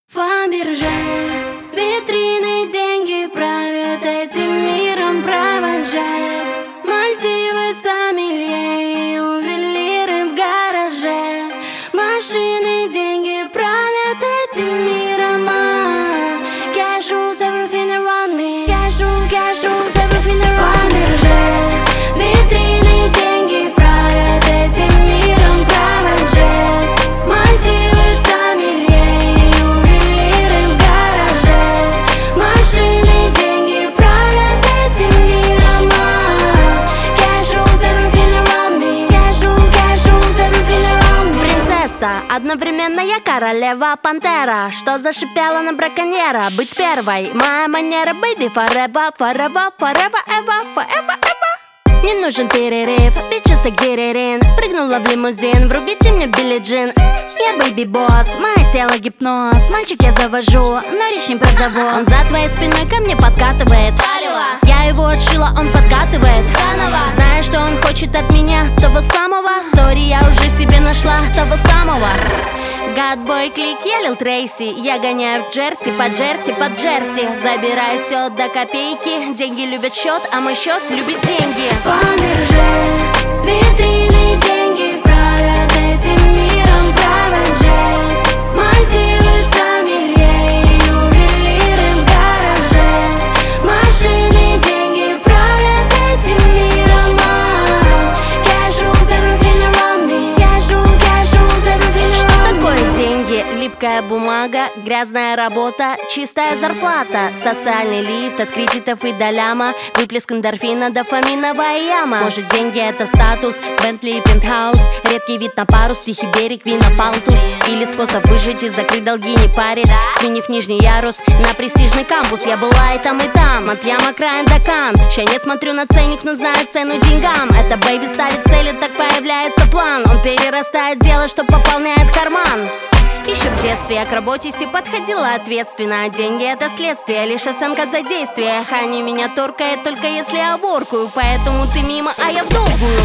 Фаберже, витрины, деньги правят этим миром, провожают Мальдивы, сомелье и ювелиры в гараже. Машины, деньги правят этим миром. Cash rules everything around me. Cash rules everything around me. Фаберже, витрины, деньги правят этим миром, провожают Мальдивы, сомелье и ювелиры в гараже. Машины, деньги правят этим миром. Cash rules everything around me. Cash rules everything around me. Принцесса, одновременно я королева пантера, что зашипела на браконьера. Быть первой, моя манера, baby, forever, forever, forever, ever, forever, ever. Не нужен перерыв, bitches, get it in. Прыгнула в лимузин, врубите мне Билли Джин. Я бэйби-босс, мое тело гипноз. Мальчик я завожу, но речь не про завод. Он за твоей спиной ко мне подкатывает. Я его отшила, он подкатывает заново. Знаю, что он хочет от меня того самого. Сори, я уже себе нашла того самого. Гадбой клик, я Лил Трейси. Я гоняю в Джерси, под Джерси, под Джерси. Забираю все до копейки. Деньги любят счет, а мой счет любит деньги. Фаберже, витрины, деньги правят этим миром, провожают Мальдивы, сомелье и ювелиры в гараже. Машины, деньги правят этим миром. Cash rules everything around me. Cash rules everything around me. Что такое деньги? Липкая бумага, грязная работа, чистая зарплата, социальный лифт от кредитов и до ляма, выплеск эндорфина, дофаминовая яма. Может, деньги это статус, Бентли и пентхаус, редкий вид на парус, тихий берег, вина палтус. Или способ выжить и закрыть долги, не парясь, сменив нижний ярус на престижный кампус. Я была и там, от яма краем до кан. Ща не смотрю на ценник, но знаю цену деньгам. Это бэйби ставит цели, так появляется план. Он перерастает в дело, что пополняет карман. Еще в детстве я к работе все подходила ответственно. Деньги это следствие, лишь оценка за действие. Они меня торкает только если я воркую. Поэтому ты мимо, а я в долгую.